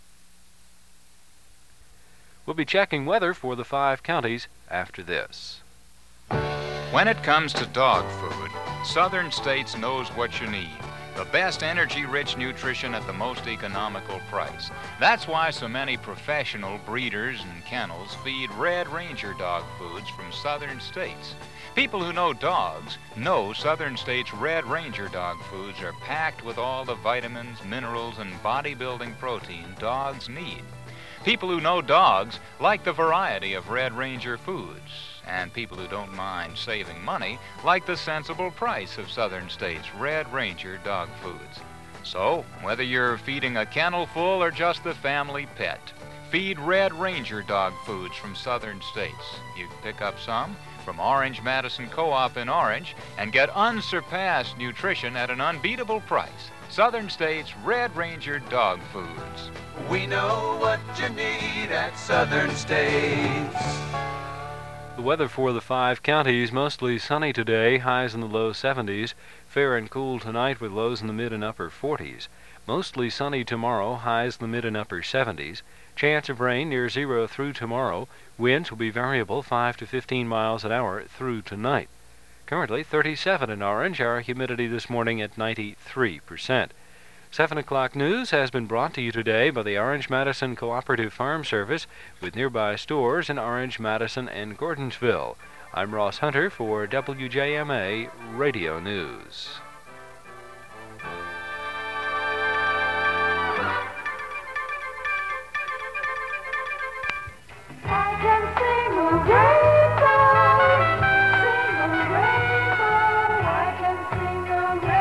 We'll be checking weather for the 5 counties after this. When it comes to dog food, Southern States knows what you need. The best energy-rich nutrition at the most economical price. That's why so many professional breeders and kennels feed Red Ranger dog foods from Southern States. People who know dogs know Southern States Red Ranger dog foods are packed with all the vitamins, minerals, and bodybuilding protein dogs need. People who know dogs like the variety of Red Ranger foods. And people who don't mind saving money like the sensible price of Southern States Red Ranger dog foods. So, whether you're feeding a kennel full or just the family pet, feed Red Ranger dog foods from Southern States. You can pick up some from Orange Madison Co-op in Orange and get unsurpassed nutrition at an unbeatable price. Southern States Red Ranger dog foods. We know what you need at Southern States. The weather for the 5 counties, mostly sunny today, highs in the low 70s. Fair and cool tonight with lows in the mid and upper 40s. Mostly sunny tomorrow, highs in the mid and upper 70s. Chance of rain near 0 through tomorrow. Winds will be variable 5 to 15 miles an hour through tonight. Currently 37 in Orange, our humidity this morning at 93%. 7 o'clock news has been brought to you today by the Orange Madison Cooperative Farm Service with nearby stores in Orange, Madison, and Gordonsville. I'm Ross Hunter for WJMA Radio News. I can sing a rainbow, sing a rainbow. I can sing a rainbow.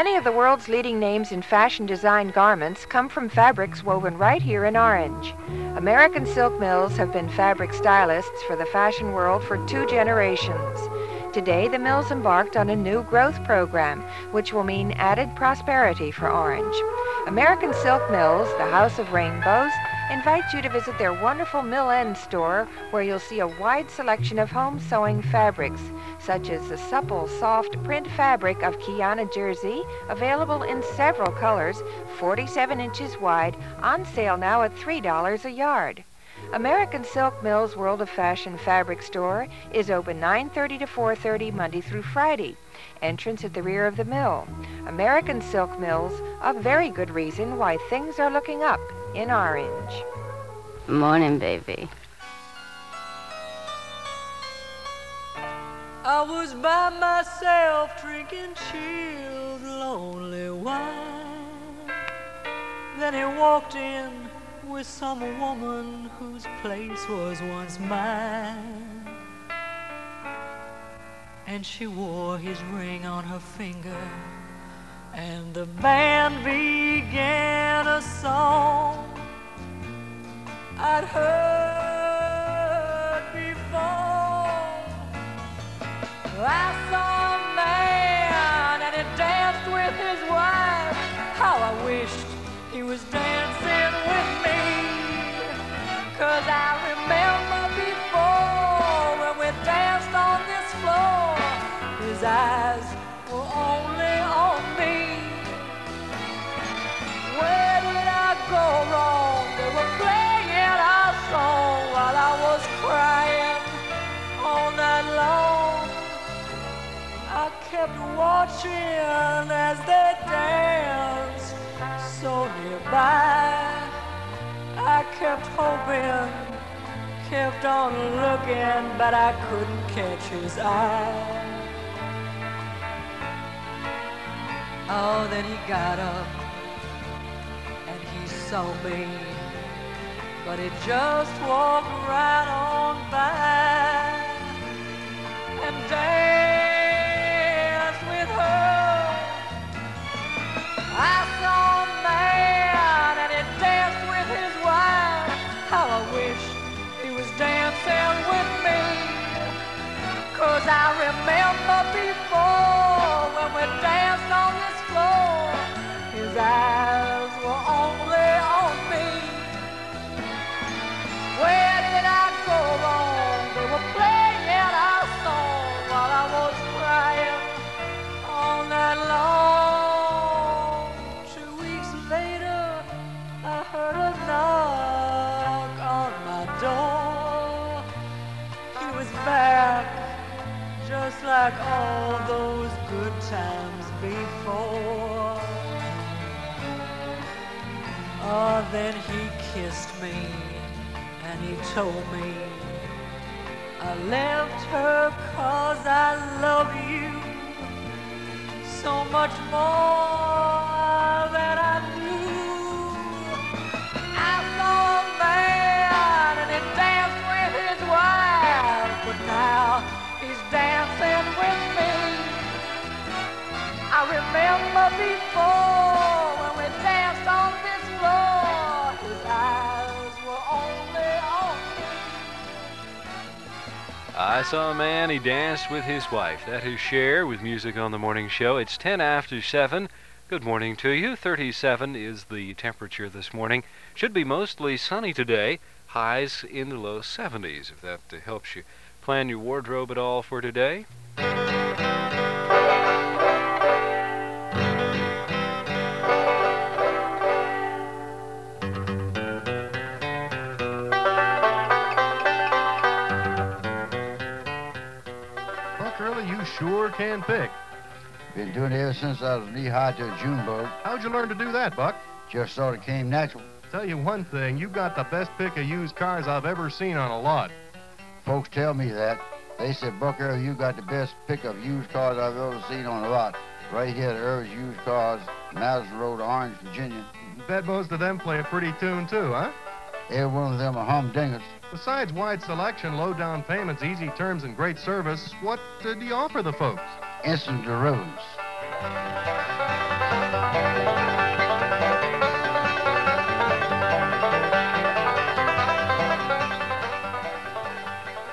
Many of the world's leading names in fashion design garments come from fabrics woven right here in Orange. American Silk Mills have been fabric stylists for the fashion world for 2 generations. Today, the mills embarked on a new growth program, which will mean added prosperity for Orange. American Silk Mills, the House of Rainbows, invites you to visit their wonderful Mill End store, where you'll see a wide selection of home sewing fabrics, such as the supple, soft print fabric of Kiana jersey, available in several colors, 47 inches wide, on sale now at $3 a yard. American Silk Mills World of Fashion Fabric Store is open 9:30 to 4:30 Monday through Friday. Entrance at the rear of the mill. American Silk Mills, a very good reason why things are looking up in Orange. Morning, baby. I was by myself drinking chilled, lonely wine. Then he walked in with some woman whose place was once mine. And she wore his ring on her finger, and the band began a song I'd heard before. I saw a man and he danced with his wife. How I wished he was dancing with me, 'cause I remember before when we danced on this floor, his eyes were only on me. Where did I go wrong? They were playing our song while I was crying all night long. I kept watching as they danced so nearby. I kept hoping, kept on looking, but I couldn't catch his eye. Oh, then he got up and he saw me, but he just walked right on by and danced with her. I saw a man and he danced with his wife. How I wish he was dancing with me, 'cause I remember before when we danced on this floor, his eyes were only on me. Where did I go wrong? They were playing our song while I was crying all night long. 2 weeks later, I heard a knock on my door. He was back, just like all those good times before. Oh, then he kissed me and he told me I left her 'cause I love you so much more than I knew. I saw a man and he danced with his wife, but now he's dancing with me. I remember before when we danced on this floor, his eyes were only on me. I saw a man, he danced with his wife. That is Cher with music on the morning show. It's 10 after 7. Good morning to you. 37 is the temperature this morning. Should be mostly sunny today. Highs in the low 70s, if that helps you plan your wardrobe at all for today. Buck Early, you sure can pick. Been doing it ever since I was knee-high to a June bug. How'd you learn to do that, Buck? Just sort of came natural. Tell you one thing, you got the best pick of used cars I've ever seen on a lot. Folks tell me that. They said, Buck Early, you got the best pick of used cars I've ever seen on a lot. Right here at Early's Used Cars, Madison Road, Orange, Virginia. Bet most of them play a pretty tune, too, huh? Every one of them are humdingers. Besides wide selection, low down payments, easy terms, and great service, what do you offer the folks? Instant derivatives.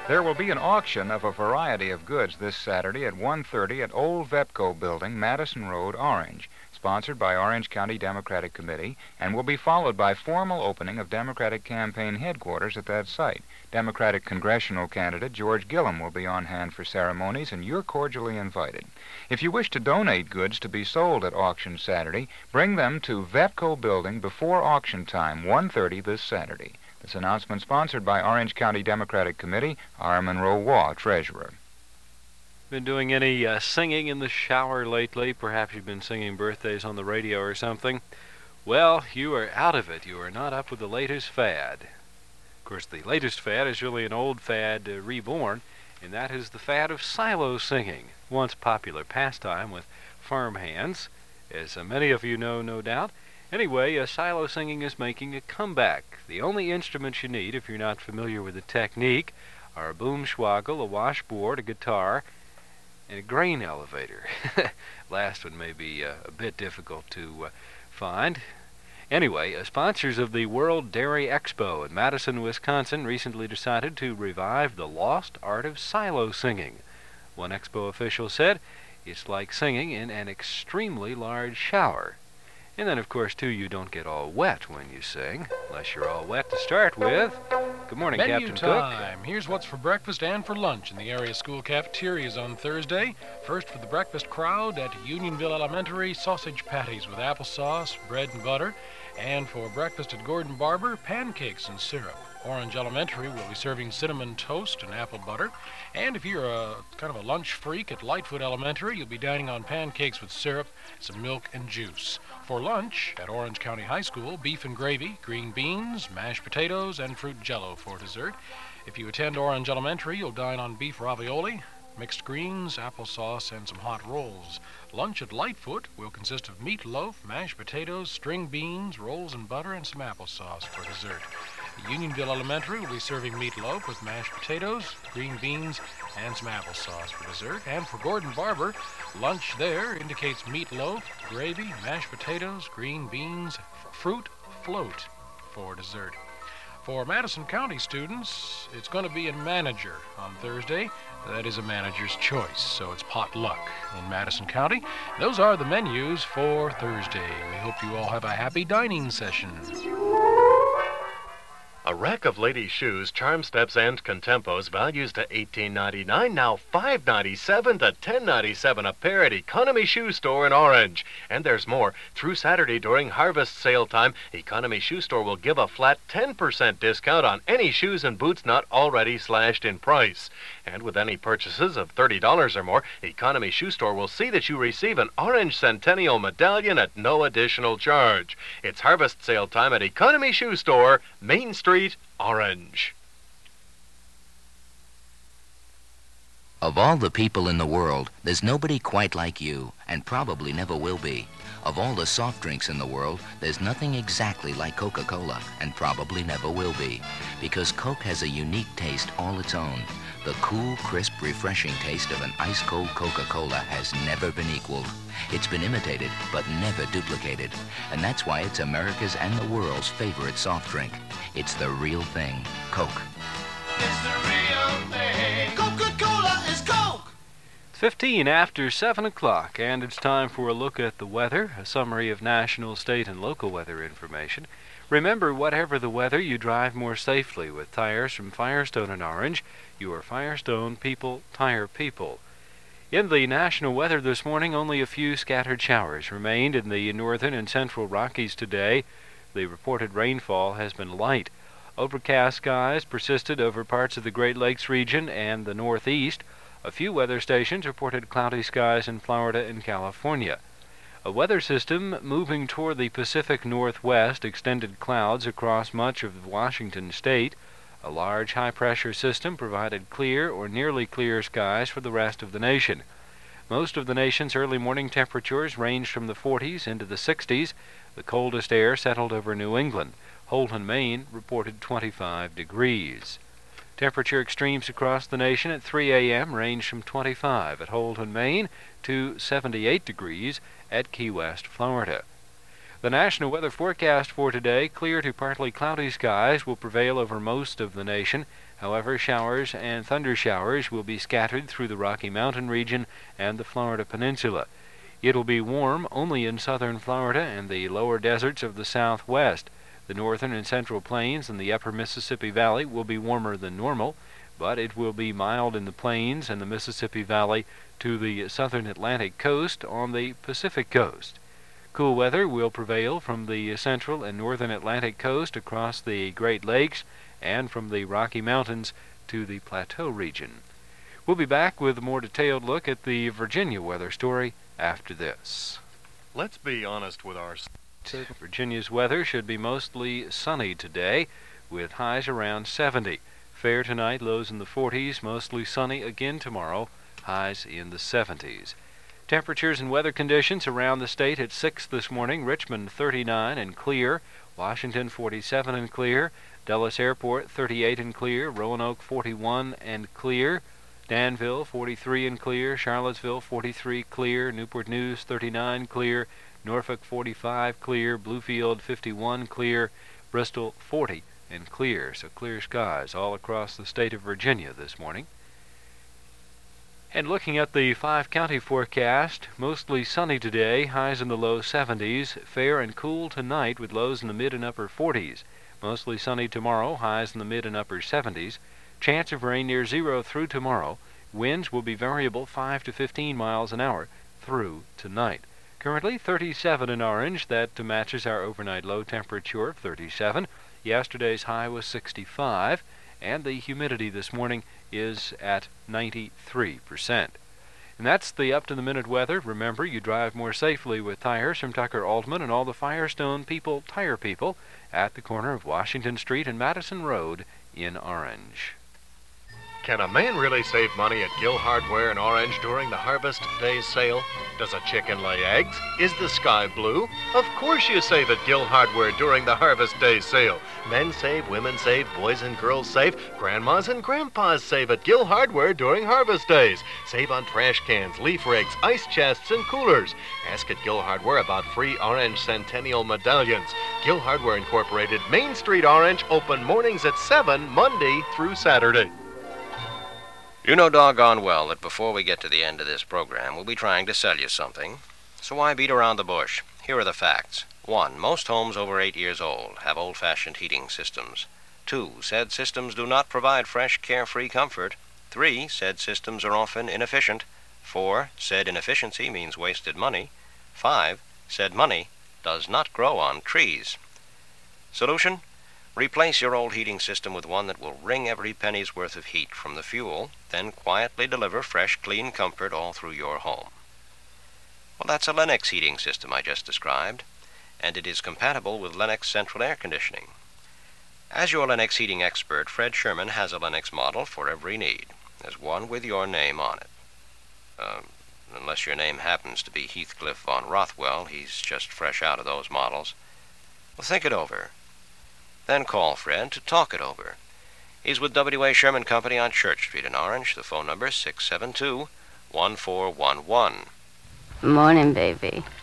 There will be an auction of a variety of goods this Saturday at 1:30 at Old Vepco Building, Madison Road, Orange, sponsored by Orange County Democratic Committee, and will be followed by formal opening of Democratic campaign headquarters at that site. Democratic congressional candidate George Gillum will be on hand for ceremonies, and you're cordially invited. If you wish to donate goods to be sold at auction Saturday, bring them to Vepco Building before auction time, 1:30 this Saturday. This announcement sponsored by Orange County Democratic Committee, R. Monroe Waugh, Treasurer. Been doing any singing in the shower lately? Perhaps you've been singing birthdays on the radio or something. Well, you are out of it. You are not up with the latest fad. Of course, the latest fad is really an old fad reborn, and that is the fad of silo singing, once popular pastime with farmhands, as many of you know, no doubt. Anyway, silo singing is making a comeback. The only instruments you need, if you're not familiar with the technique, are a boomschwagel, a washboard, a guitar, and a grain elevator. Last one may be a bit difficult to find. Anyway, sponsors of the World Dairy Expo in Madison, Wisconsin recently decided to revive the lost art of silo singing. One expo official said, "It's like singing in an extremely large shower." And then, of course, too, you don't get all wet when you sing, unless you're all wet to start with. Good morning, Menu Captain Cook. time. Here's what's for breakfast and for lunch in the area school cafeterias on Thursday. First, for the breakfast crowd at Unionville Elementary, sausage patties with applesauce, bread and butter. And for breakfast at Gordon Barber, pancakes and syrup. Orange Elementary will be serving cinnamon toast and apple butter. And if you're a kind of a lunch freak at Lightfoot Elementary, you'll be dining on pancakes with syrup, some milk, and juice. For lunch at Orange County High School, beef and gravy, green beans, mashed potatoes, and fruit jello for dessert. If you attend Orange Elementary, you'll dine on beef ravioli, mixed greens, applesauce, and some hot rolls. Lunch at Lightfoot will consist of meatloaf, mashed potatoes, string beans, rolls and butter, and some applesauce for dessert. Unionville Elementary will be serving meatloaf with mashed potatoes, green beans, and some applesauce for dessert. And for Gordon Barber, lunch there indicates meatloaf, gravy, mashed potatoes, green beans, fruit float for dessert. For Madison County students, it's going to be a manager on Thursday. That is a manager's choice, so it's potluck in Madison County. Those are the menus for Thursday. We hope you all have a happy dining session. A rack of ladies' shoes, charm steps, and contempos, values to $18.99, now $5.97 to $10.97 a pair at Economy Shoe Store in Orange. And there's more. Through Saturday during harvest sale time, Economy Shoe Store will give a flat 10% discount on any shoes and boots not already slashed in price. And with any purchases of $30 or more, Economy Shoe Store will see that you receive an Orange Centennial Medallion at no additional charge. It's harvest sale time at Economy Shoe Store, Main Street, Orange. Of all the people in the world, there's nobody quite like you, and probably never will be. Of all the soft drinks in the world, there's nothing exactly like Coca-Cola, and probably never will be, because Coke has a unique taste all its own. The cool, crisp, refreshing taste of an ice-cold Coca-Cola has never been equaled. It's been imitated, but never duplicated. And that's why it's America's and the world's favorite soft drink. It's the real thing, Coke. It's the real thing. Coca-Cola is Coke. 15 after 7 o'clock, and it's time for a look at the weather, a summary of national, state, and local weather information. Remember, whatever the weather, you drive more safely with tires from Firestone and Orange. You are Firestone people, tire people. In the national weather this morning, only a few scattered showers remained in the northern and central Rockies today. The reported rainfall has been light. Overcast skies persisted over parts of the Great Lakes region and the Northeast. A few weather stations reported cloudy skies in Florida and California. A weather system moving toward the Pacific Northwest extended clouds across much of Washington state. A large high-pressure system provided clear or nearly clear skies for the rest of the nation. Most of the nation's early morning temperatures ranged from the 40s into the 60s. The coldest air settled over New England. Holton, Maine reported 25 degrees. Temperature extremes across the nation at 3 a.m. ranged from 25 at Holton, Maine to 78 degrees at Key West, Florida. The national weather forecast for today, clear to partly cloudy skies will prevail over most of the nation. However, showers and thunder showers will be scattered through the Rocky Mountain region and the Florida Peninsula. It'll be warm only in southern Florida and the lower deserts of the southwest. The northern and central plains and the upper Mississippi Valley will be warmer than normal, but it will be mild in the plains and the Mississippi Valley to the southern Atlantic coast on the Pacific coast. Cool weather will prevail from the central and northern Atlantic coast across the Great Lakes and from the Rocky Mountains to the Plateau region. We'll be back with a more detailed look at the Virginia weather story after this. Let's be honest with ourselves. Virginia's weather should be mostly sunny today with highs around 70. Fair tonight, lows in the 40s, mostly sunny again tomorrow, highs in the 70s. Temperatures and weather conditions around the state at 6 this morning. Richmond 39 and clear, Washington 47 and clear, Dulles Airport 38 and clear, Roanoke 41 and clear, Danville 43 and clear, Charlottesville 43 clear, Newport News 39 clear, Norfolk 45 clear, Bluefield 51 clear, Bristol 40 and clear. So clear skies all across the state of Virginia this morning. And looking at the 5-county forecast, mostly sunny today, highs in the low 70s, fair and cool tonight with lows in the mid and upper 40s. Mostly sunny tomorrow, highs in the mid and upper 70s. Chance of rain near zero through tomorrow. Winds will be variable 5 to 15 miles an hour through tonight. Currently 37 in Orange. That matches our overnight low temperature of 37. Yesterday's high was 65. And the humidity this morning is at 93%. And that's the up-to-the-minute weather. Remember, you drive more safely with tires from Tucker Altman and all the Firestone people, tire people, at the corner of Washington Street and Madison Road in Orange. Can a man really save money at Gill Hardware in Orange during the Harvest Day sale? Does a chicken lay eggs? Is the sky blue? Of course you save at Gill Hardware during the Harvest Day sale. Men save, women save, boys and girls save, grandmas and grandpas save at Gill Hardware during Harvest Days. Save on trash cans, leaf rakes, ice chests, and coolers. Ask at Gill Hardware about free Orange Centennial medallions. Gill Hardware Incorporated, Main Street, Orange, open mornings at 7, Monday through Saturday. You know doggone well that before we get to the end of this program, we'll be trying to sell you something. So why beat around the bush? Here are the facts. 1. Most homes over 8 years old have old-fashioned heating systems. 2. Said systems do not provide fresh, carefree comfort. 3. Said systems are often inefficient. 4. Said inefficiency means wasted money. 5. Said money does not grow on trees. Solution? Replace your old heating system with one that will wring every penny's worth of heat from the fuel, then quietly deliver fresh, clean comfort all through your home. Well, that's a Lennox heating system I just described, and it is compatible with Lennox central air conditioning. As your Lennox heating expert, Fred Sherman has a Lennox model for every need. There's one with your name on it. Unless your name happens to be Heathcliff von Rothwell, he's just fresh out of those models. Well, think it over. Then call Fred to talk it over. He's with W.A. Sherman Company on Church Street in Orange. The phone number is 672-1411. Morning, baby.